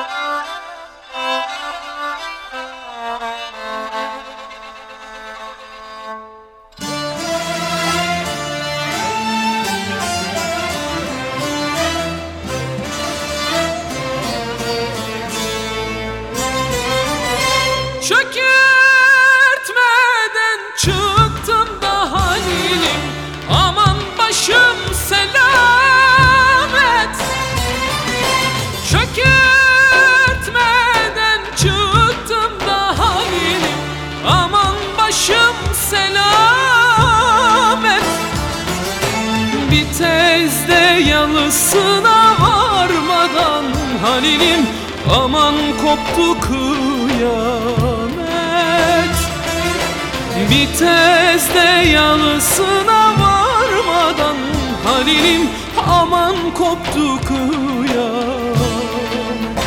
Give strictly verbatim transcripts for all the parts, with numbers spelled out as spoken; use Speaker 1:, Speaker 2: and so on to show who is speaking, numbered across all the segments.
Speaker 1: Çökertmeden çıktım da Halil'im, aman başım selamet. Çökertmeden çıktım da Halil'im, aman başım selamet. Bir tezde yalısına varmadan Halil'im, aman koptu kıyamet. Bir tezde yalısına varmadan Halil'im, aman koptu kıyamet.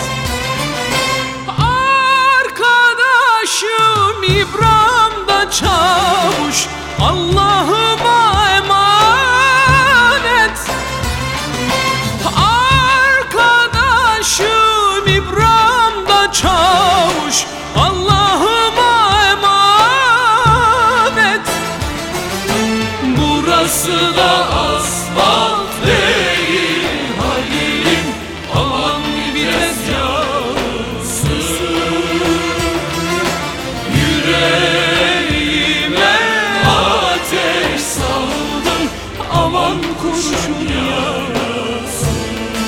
Speaker 1: Arkadaşım İbrahim da çavuş, Allah'ıma emanet. Arkadaşım İbrahim da çavuş, Allah'ıma emanet. Burası da asfalt değil Halil'im, aman biraz yansın. Yüreğime ateş saldın, aman kurşun yarasın.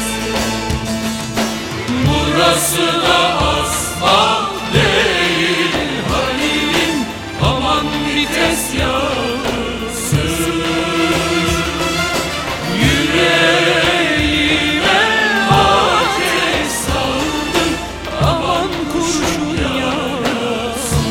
Speaker 1: Burası da asfalt değil Halil'im, aman vites yansın. Yüreğime ateş saldın, aman kurşun yarasın.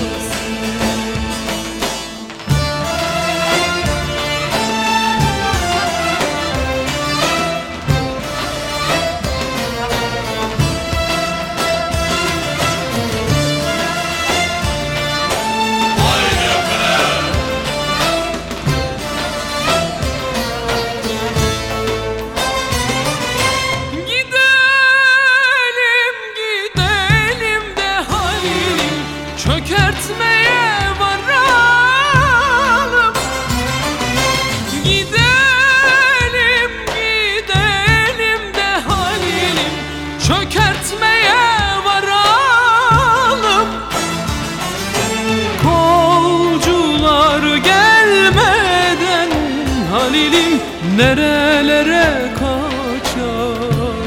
Speaker 1: Çökertmeye varalım. Gidelim, gidelim de Halil'im, çökertmeye varalım. Kolcular gelmeden Halil'im, nerelere kaçalım.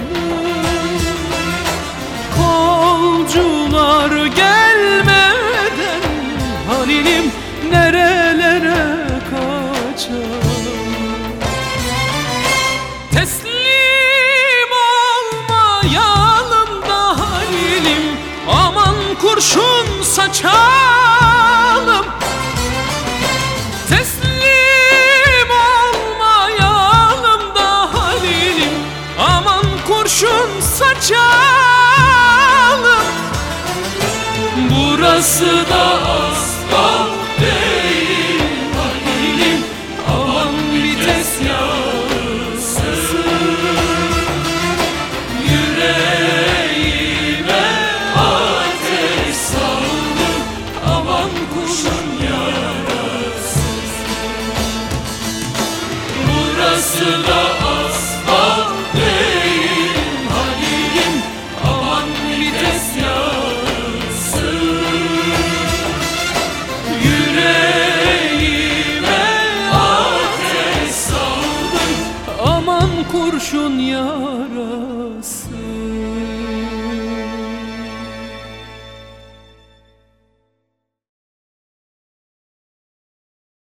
Speaker 1: Kolcular gelmeden Halil'im, nerelere kaçalım. Teslim olmayalım da Halil'im, aman kurşun saçalım. Teslim olmayalım da Halil'im, aman kurşun saçalım. Burası da asfalt değil Halil'im, aman vites yansın. Yüreğime ateş saldın, aman kurşun yarasın. Burası da asfalt değil Halil'im, aman vites yansın. Yüreğime ateş saldın, aman kurşun yarası.